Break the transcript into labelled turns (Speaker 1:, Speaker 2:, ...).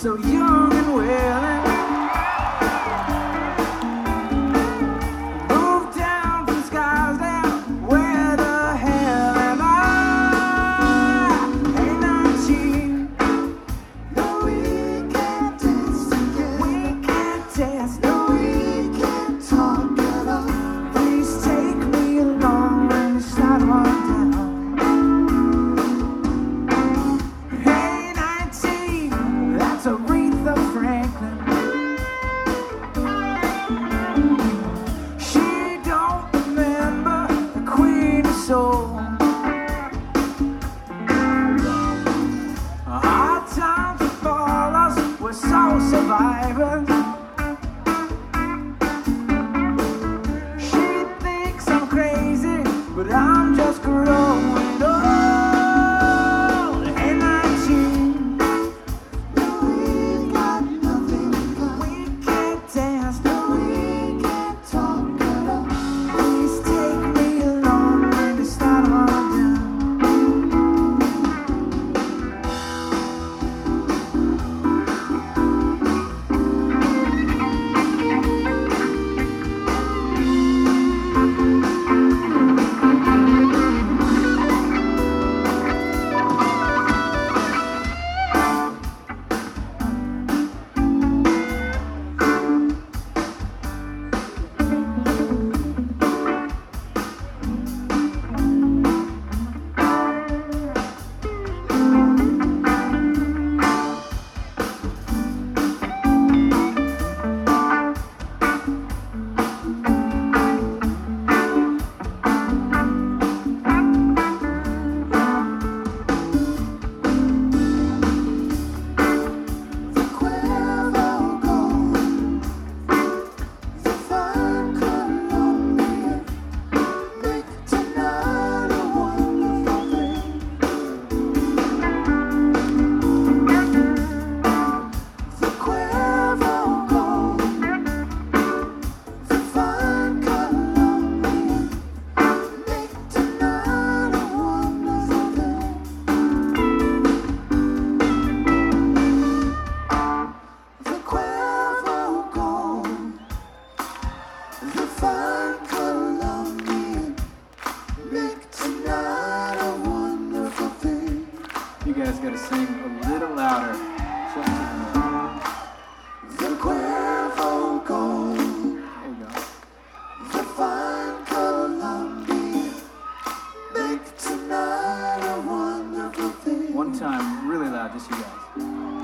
Speaker 1: so young and willing. Moved down from Scarsdale, where the hell am I? Hey, 19.
Speaker 2: No, we can't dance together.
Speaker 1: We can't dance,
Speaker 2: No, we can't talk at all.
Speaker 1: please take me along when you start on down. Hey, 19, that's Aretha Franklin. She don't remember the Queen of Soul. Hard times before us, we're so survivors. She thinks I'm crazy, but I'm just growing old. Hey, 19,
Speaker 2: No, we've got nothing in common.
Speaker 1: we can't dance,
Speaker 2: No, we can't talk at all.
Speaker 1: please take me along when you start on down.
Speaker 2: The Cuervo Gold, the fine Colombian, make tonight a wonderful thing. The Cuervo Gold, the fine Colombian, make tonight a wonderful thing. The Cuervo Gold, the fine Colombian, make tonight a wonderful thing.
Speaker 1: You guys gotta sing a little louder. Just to the mic.
Speaker 2: The Cuervo Gold,
Speaker 1: There you go.
Speaker 2: the fine Colombian, make tonight a wonderful thing.
Speaker 1: One time, really loud, just you guys.